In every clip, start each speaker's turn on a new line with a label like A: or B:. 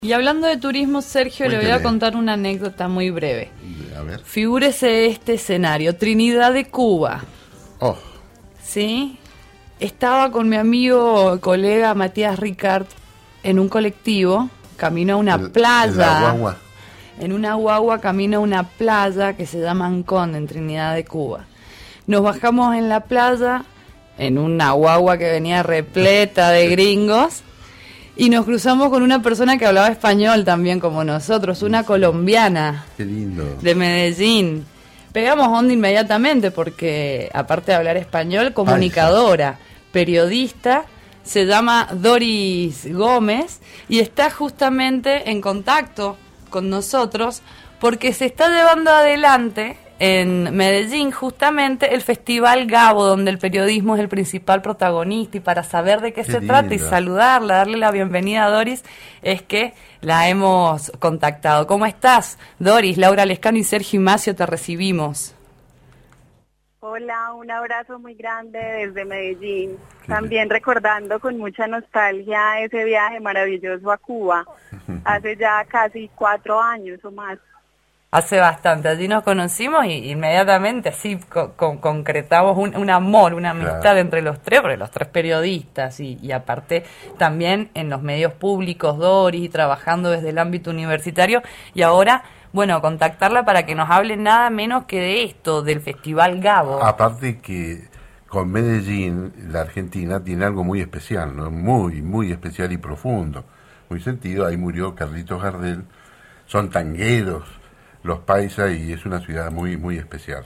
A: Y hablando de turismo, Sergio,
B: Cuénteme.
A: le voy a contar una anécdota muy breve.
B: A ver.
A: Figúrese este escenario, Trinidad de Cuba.
B: Oh,
A: ¿Sí? Estaba con mi amigo, colega Matías Ricard en un colectivo, camino a una playa.
B: En la guagua.
A: En una guagua camino a una playa que se llama Ancón, en Trinidad de Cuba. Nos bajamos en la playa, en una guagua que venía repleta de gringos, y nos cruzamos con una persona que hablaba español también como nosotros, una colombiana
B: Qué lindo.
A: de Medellín. Pegamos onda inmediatamente porque, aparte de hablar español, comunicadora, periodista, se llama Doris Gómez y está justamente en contacto con nosotros porque se está llevando adelante en Medellín justamente el Festival Gabo, donde el periodismo es el principal protagonista, y para saber de qué se trata y saludarla, darle la bienvenida a Doris, es que la hemos contactado. ¿Cómo estás, Doris? Laura Lescano y Sergio Imacio te recibimos.
C: Hola, un abrazo muy grande desde Medellín. También recordando con mucha nostalgia ese viaje maravilloso a Cuba, hace ya casi 4 años o más.
A: Hace bastante, allí nos conocimos y inmediatamente así concretamos un amor, una amistad entre los tres, porque los tres periodistas y aparte también en los medios públicos, Doris, y trabajando desde el ámbito universitario, y ahora, bueno, contactarla para que nos hable nada menos que de esto, del Festival Gabo.
B: Aparte que con Medellín, la Argentina tiene algo muy especial, ¿no? Muy, muy especial y profundo. Muy sentido, ahí murió Carlitos Gardel, son tangueros los paisas y es una ciudad muy, muy especial.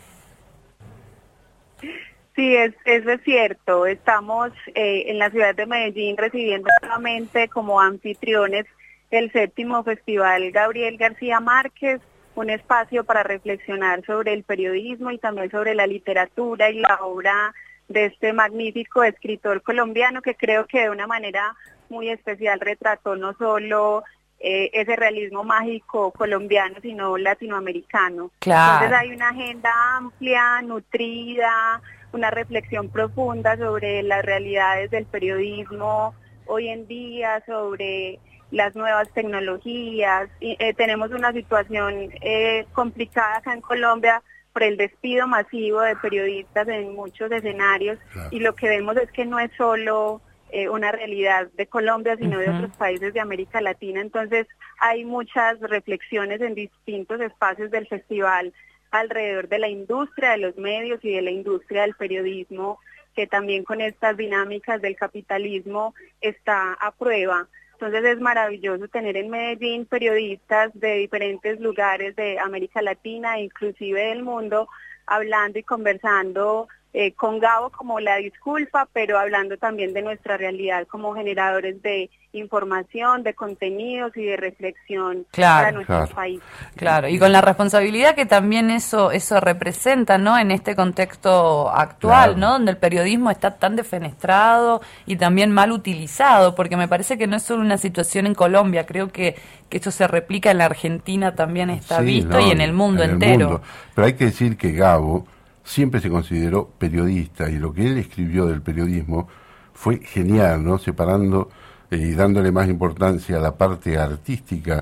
C: Sí, eso es cierto. Estamos en la ciudad de Medellín recibiendo nuevamente como anfitriones el 7º Festival Gabriel García Márquez, un espacio para reflexionar sobre el periodismo y también sobre la literatura y la obra de este magnífico escritor colombiano que creo que de una manera muy especial retrató no solo ese realismo mágico colombiano, sino latinoamericano.
A: Claro.
C: Entonces hay una agenda amplia, nutrida, una reflexión profunda sobre las realidades del periodismo hoy en día, sobre las nuevas tecnologías. Y, tenemos una situación complicada acá en Colombia por el despido masivo de periodistas en muchos escenarios, y lo que vemos es que no es solo una realidad de Colombia, sino de otros países de América Latina. Entonces hay muchas reflexiones en distintos espacios del festival alrededor de la industria de los medios y de la industria del periodismo, que también con estas dinámicas del capitalismo está a prueba. Entonces es maravilloso tener en Medellín periodistas de diferentes lugares de América Latina e inclusive del mundo, hablando y conversando con Gabo como la disculpa, pero hablando también de nuestra realidad como generadores de información, de contenidos y de reflexión para nuestro país.
A: Claro, y con la responsabilidad que también eso representa, ¿no? En este contexto actual, ¿no? Donde el periodismo está tan defenestrado y también mal utilizado, porque me parece que no es solo una situación en Colombia, creo que esto se replica en la Argentina, también está visto, y en el mundo entero.
B: Pero hay que decir que Gabo siempre se consideró periodista, y lo que él escribió del periodismo fue genial, ¿no? Separando y dándole más importancia a la parte artística,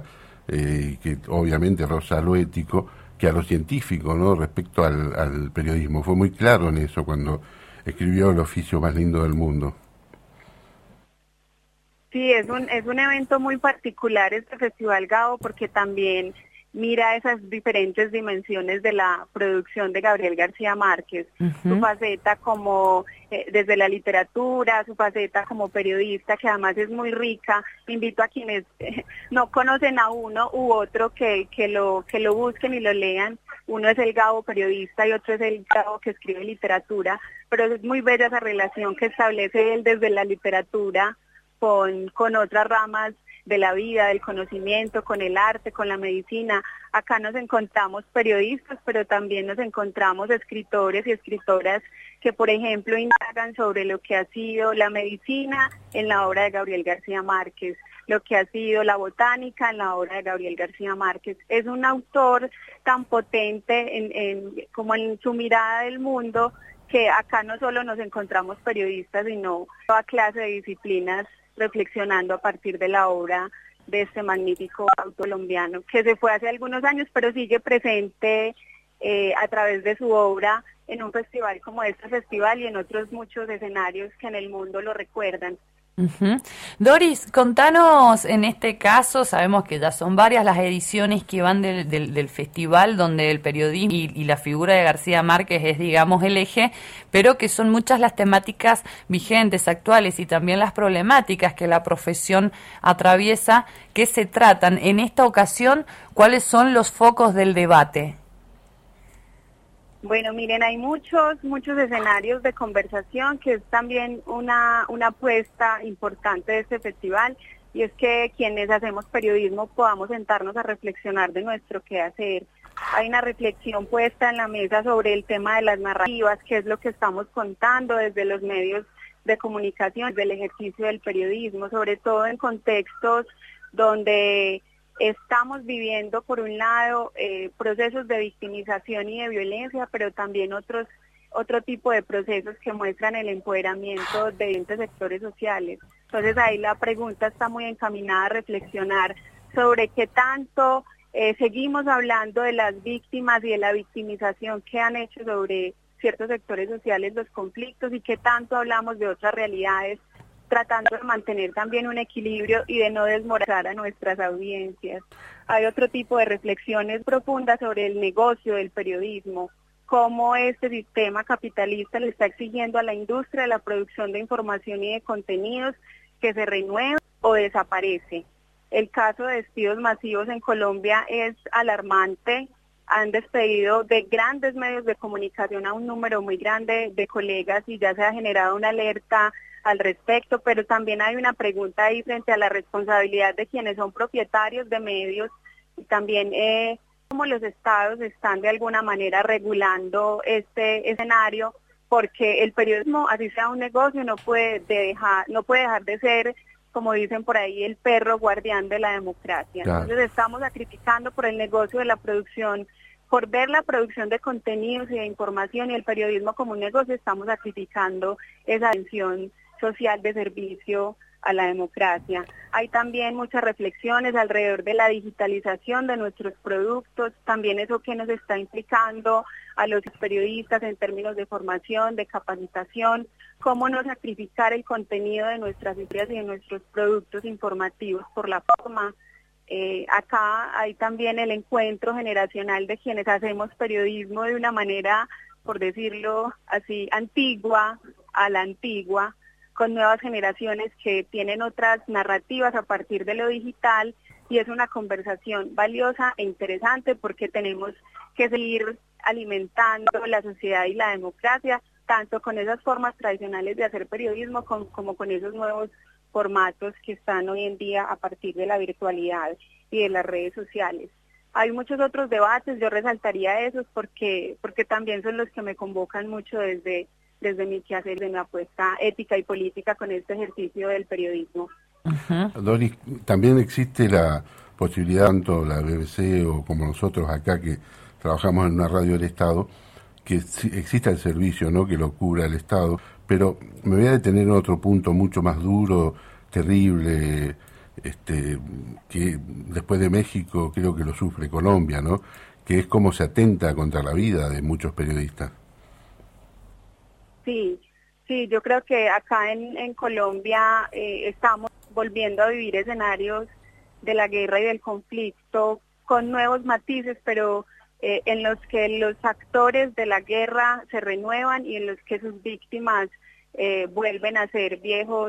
B: que obviamente roza a lo ético, que a lo científico, ¿no? Respecto al periodismo. Fue muy claro en eso cuando escribió El oficio más lindo del mundo.
C: Sí, es un evento muy particular este Festival Gabo, porque también mira esas diferentes dimensiones de la producción de Gabriel García Márquez, su faceta como desde la literatura, su faceta como periodista, que además es muy rica. Invito a quienes no conocen a uno u otro que lo busquen y lo lean. Uno es el Gabo periodista y otro es el Gabo que escribe literatura, pero es muy bella esa relación que establece él desde la literatura con otras ramas de la vida, del conocimiento, con el arte, con la medicina. Acá nos encontramos periodistas, pero también nos encontramos escritores y escritoras que, por ejemplo, indagan sobre lo que ha sido la medicina en la obra de Gabriel García Márquez, lo que ha sido la botánica en la obra de Gabriel García Márquez. Es un autor tan potente como en su mirada del mundo, que acá no solo nos encontramos periodistas, sino toda clase de disciplinas reflexionando a partir de la obra de este magnífico autor colombiano, que se fue hace algunos años, pero sigue presente a través de su obra en un festival como este festival y en otros muchos escenarios que en el mundo lo recuerdan.
A: Uh-huh. Doris, contanos en este caso, sabemos que ya son varias las ediciones que van del festival donde el periodismo y la figura de García Márquez es, digamos, el eje, pero que son muchas las temáticas vigentes, actuales y también las problemáticas que la profesión atraviesa, que se tratan. En esta ocasión, ¿cuáles son los focos del debate?
C: Bueno, miren, hay muchos escenarios de conversación, que es también una apuesta importante de este festival, y es que quienes hacemos periodismo podamos sentarnos a reflexionar de nuestro quehacer. Hay una reflexión puesta en la mesa sobre el tema de las narrativas, qué es lo que estamos contando desde los medios de comunicación, del ejercicio del periodismo, sobre todo en contextos donde estamos viviendo, por un lado, procesos de victimización y de violencia, pero también otro tipo de procesos que muestran el empoderamiento de diferentes sectores sociales. Entonces ahí la pregunta está muy encaminada a reflexionar sobre qué tanto seguimos hablando de las víctimas y de la victimización que han hecho sobre ciertos sectores sociales los conflictos, y qué tanto hablamos de otras realidades, tratando de mantener también un equilibrio y de no desmoralizar a nuestras audiencias. Hay otro tipo de reflexiones profundas sobre el negocio del periodismo, cómo este sistema capitalista le está exigiendo a la industria de la producción de información y de contenidos que se renueve o desaparece. El caso de despidos masivos en Colombia es alarmante. Han despedido de grandes medios de comunicación a un número muy grande de colegas y ya se ha generado una alerta al respecto, pero también hay una pregunta ahí frente a la responsabilidad de quienes son propietarios de medios, y también cómo los estados están de alguna manera regulando este escenario, porque el periodismo, así sea un negocio, no puede dejar de ser, como dicen por ahí, el perro guardián de la democracia. Claro. Entonces estamos sacrificando por el negocio de la producción, por ver la producción de contenidos y de información y el periodismo como un negocio, estamos sacrificando esa atención social de servicio a la democracia. Hay también muchas reflexiones alrededor de la digitalización de nuestros productos, también eso que nos está implicando a los periodistas en términos de formación, de capacitación, cómo no sacrificar el contenido de nuestras historias y de nuestros productos informativos por la forma. Acá hay también el encuentro generacional de quienes hacemos periodismo de una manera, por decirlo así, antigua, a la antigua, con nuevas generaciones que tienen otras narrativas a partir de lo digital, y es una conversación valiosa e interesante porque tenemos que seguir alimentando la sociedad y la democracia, tanto con esas formas tradicionales de hacer periodismo como con esos nuevos formatos que están hoy en día a partir de la virtualidad y de las redes sociales. Hay muchos otros debates, yo resaltaría esos porque también son los que me convocan mucho desde mi quehacer, de mi apuesta ética y política con este ejercicio del periodismo.
B: Uh-huh. Doris, también existe la posibilidad, tanto la BBC o como nosotros acá que trabajamos en una radio del Estado, que exista el servicio, ¿no?, que lo cubra el Estado, pero me voy a detener en otro punto mucho más duro, terrible, que después de México creo que lo sufre Colombia, ¿no?, que es cómo se atenta contra la vida de muchos periodistas.
C: Sí, yo creo que acá en Colombia estamos volviendo a vivir escenarios de la guerra y del conflicto con nuevos matices, pero en los que los actores de la guerra se renuevan y en los que sus víctimas vuelven a ser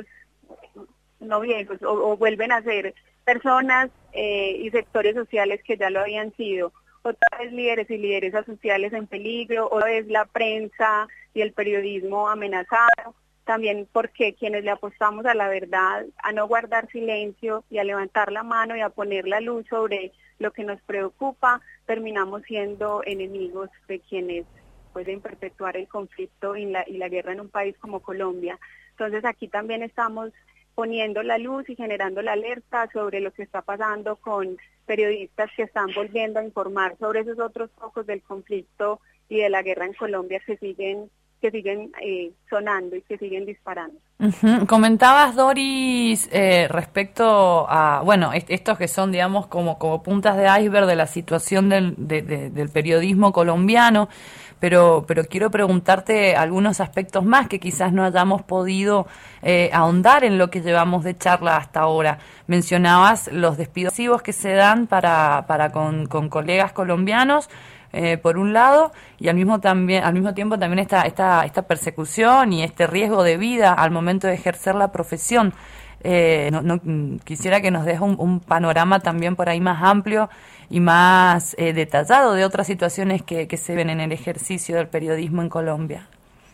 C: o vuelven a ser personas y sectores sociales que ya lo habían sido. Otra vez líderes y lideresas sociales en peligro, otra vez la prensa y el periodismo amenazado, también porque quienes le apostamos a la verdad, a no guardar silencio y a levantar la mano y a poner la luz sobre lo que nos preocupa, terminamos siendo enemigos de quienes pueden perpetuar el conflicto y la guerra en un país como Colombia. Entonces aquí también estamos poniendo la luz y generando la alerta sobre lo que está pasando con periodistas que están volviendo a informar sobre esos otros focos del conflicto y de la guerra en Colombia que siguen que siguen sonando y que siguen disparando.
A: Comentabas, Doris, respecto a, bueno, estos que son, digamos, como puntas de iceberg de la situación del periodismo colombiano, pero quiero preguntarte algunos aspectos más que quizás no hayamos podido ahondar en lo que llevamos de charla hasta ahora. Mencionabas los despidos que se dan con colegas colombianos, por un lado, y al mismo tiempo también esta persecución y este riesgo de vida al momento de ejercer la profesión. Quisiera que nos des un panorama también por ahí más amplio y más detallado de otras situaciones que se ven en el ejercicio del periodismo en Colombia.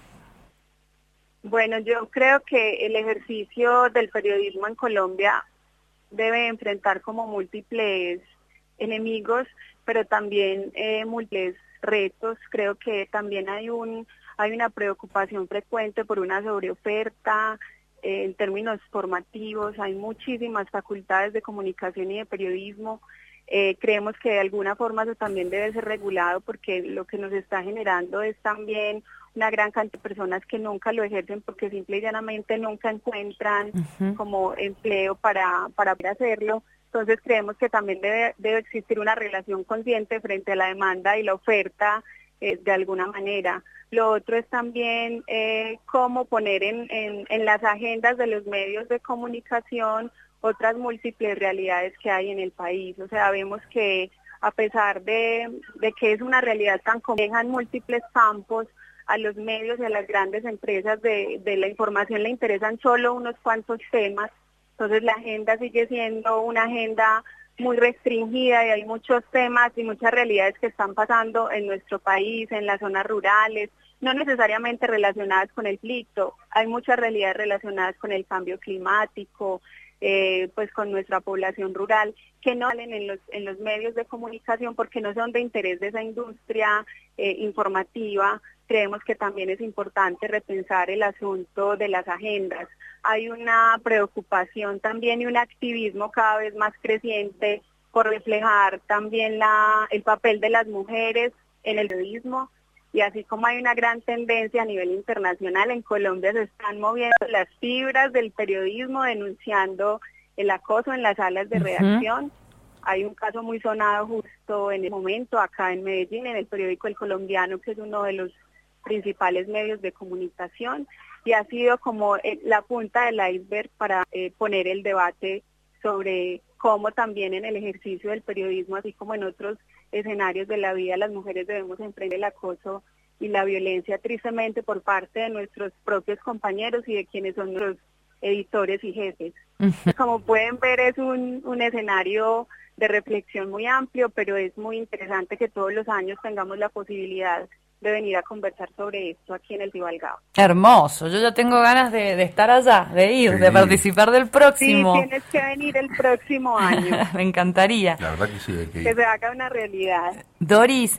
C: Bueno, yo creo que el ejercicio del periodismo en Colombia debe enfrentar como múltiples enemigos, pero también múltiples retos. Creo que también hay una preocupación frecuente por una sobreoferta en términos formativos. Hay muchísimas facultades de comunicación y de periodismo. Creemos que de alguna forma eso también debe ser regulado, porque lo que nos está generando es también una gran cantidad de personas que nunca lo ejercen porque simple y llanamente nunca encuentran como empleo para poder hacerlo. Entonces creemos que también debe existir una relación consciente frente a la demanda y la oferta de alguna manera. Lo otro es también cómo poner en las agendas de los medios de comunicación otras múltiples realidades que hay en el país. O sea, vemos que a pesar de que es una realidad tan compleja en múltiples campos, a los medios y a las grandes empresas de la información le interesan solo unos cuantos temas. Entonces la agenda sigue siendo una agenda muy restringida y hay muchos temas y muchas realidades que están pasando en nuestro país, en las zonas rurales, no necesariamente relacionadas con el conflicto. Hay muchas realidades relacionadas con el cambio climático, pues con nuestra población rural, que no salen en los medios de comunicación porque no son de interés de esa industria informativa. Creemos que también es importante repensar el asunto de las agendas. Hay una preocupación también y un activismo cada vez más creciente por reflejar también el papel de las mujeres en el periodismo, y así como hay una gran tendencia a nivel internacional, en Colombia se están moviendo las fibras del periodismo denunciando el acoso en las salas de redacción. Hay un caso muy sonado justo en el momento acá en Medellín, en el periódico El Colombiano, que es uno de los principales medios de comunicación, y ha sido como la punta del iceberg para poner el debate sobre cómo también en el ejercicio del periodismo, así como en otros escenarios de la vida, las mujeres debemos enfrentar el acoso y la violencia tristemente por parte de nuestros propios compañeros y de quienes son nuestros editores y jefes. Como pueden ver, es un escenario de reflexión muy amplio, pero es muy interesante que todos los años tengamos la posibilidad de venir a conversar sobre esto aquí en el Cibalgao.
A: Hermoso, yo ya tengo ganas de estar allá, de ir,
B: Sí.
A: de participar del próximo.
C: Sí, tienes que venir el próximo año.
A: Me encantaría.
B: La verdad que sí, hay que ir.
C: Que se haga una realidad.
A: Doris,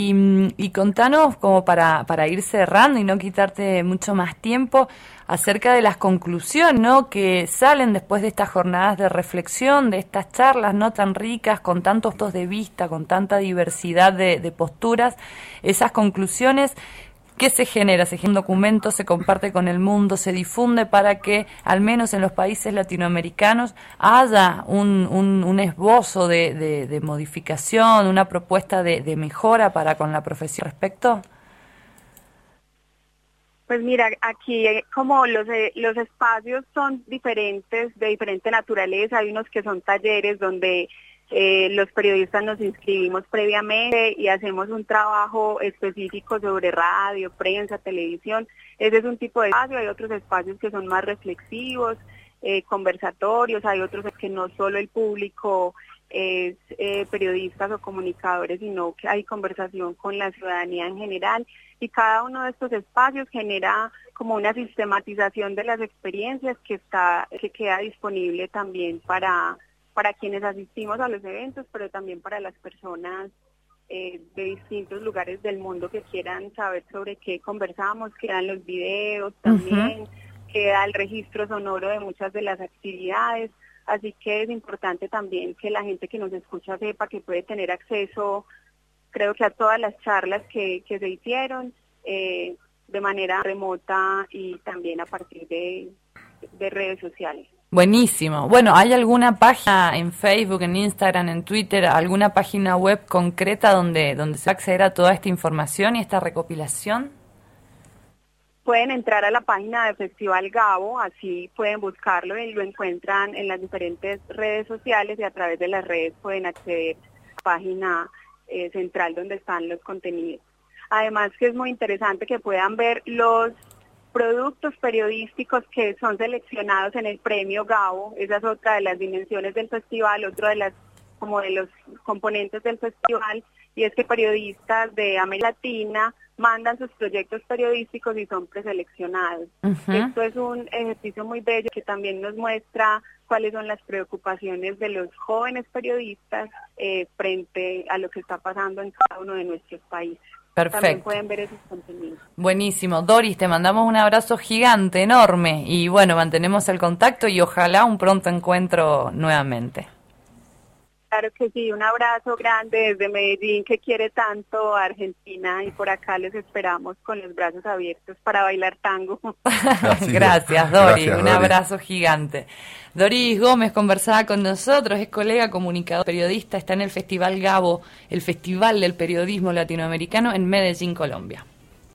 A: y contanos como para ir cerrando y no quitarte mucho más tiempo acerca de las conclusiones, ¿no?, que salen después de estas jornadas de reflexión, de estas charlas no tan ricas, con tantos puntos de vista, con tanta diversidad de posturas. Esas conclusiones, ¿qué se genera? Se genera un documento, se comparte con el mundo, se difunde para que, al menos en los países latinoamericanos, haya un esbozo de modificación, una propuesta de mejora para con la profesión respecto.
C: Pues mira, aquí como los espacios son diferentes, de diferente naturaleza. Hay unos que son talleres donde los periodistas nos inscribimos previamente y hacemos un trabajo específico sobre radio, prensa, televisión. Ese es un tipo de espacio. Hay otros espacios que son más reflexivos, conversatorios. Hay otros que no solo el público es periodistas o comunicadores, sino que hay conversación con la ciudadanía en general, y cada uno de estos espacios genera como una sistematización de las experiencias que queda disponible también para quienes asistimos a los eventos, pero también para las personas de distintos lugares del mundo que quieran saber sobre qué conversamos. Quedan los videos también, queda el registro sonoro de muchas de las actividades. Así que es importante también que la gente que nos escucha sepa que puede tener acceso, creo que a todas las charlas que se hicieron, de manera remota y también a partir de redes sociales.
A: Buenísimo. Bueno, ¿hay alguna página en Facebook, en Instagram, en Twitter, alguna página web concreta donde se va a acceder a toda esta información y esta recopilación?
C: Pueden entrar a la página de Festival Gabo, así pueden buscarlo y lo encuentran en las diferentes redes sociales y a través de las redes pueden acceder a la página central donde están los contenidos. Además que es muy interesante que puedan ver los productos periodísticos que son seleccionados en el premio Gabo. Esa es otra de las dimensiones del festival, otro de los componentes del festival, y es que periodistas de América Latina mandan sus proyectos periodísticos y son preseleccionados. Esto es un ejercicio muy bello que también nos muestra cuáles son las preocupaciones de los jóvenes periodistas frente a lo que está pasando en cada uno de nuestros países.
A: Perfecto.
C: También pueden ver esos contenidos.
A: Buenísimo. Doris, te mandamos un abrazo gigante, enorme, y bueno, mantenemos el contacto y ojalá un pronto encuentro nuevamente.
C: Claro que sí, un abrazo grande desde Medellín, que quiere tanto a Argentina, y por acá les esperamos con los brazos abiertos para bailar tango.
A: Gracias, Doris, un abrazo gigante. Doris Gómez conversaba con nosotros, es colega, comunicador, periodista, está en el Festival Gabo, el Festival del Periodismo Latinoamericano en Medellín, Colombia.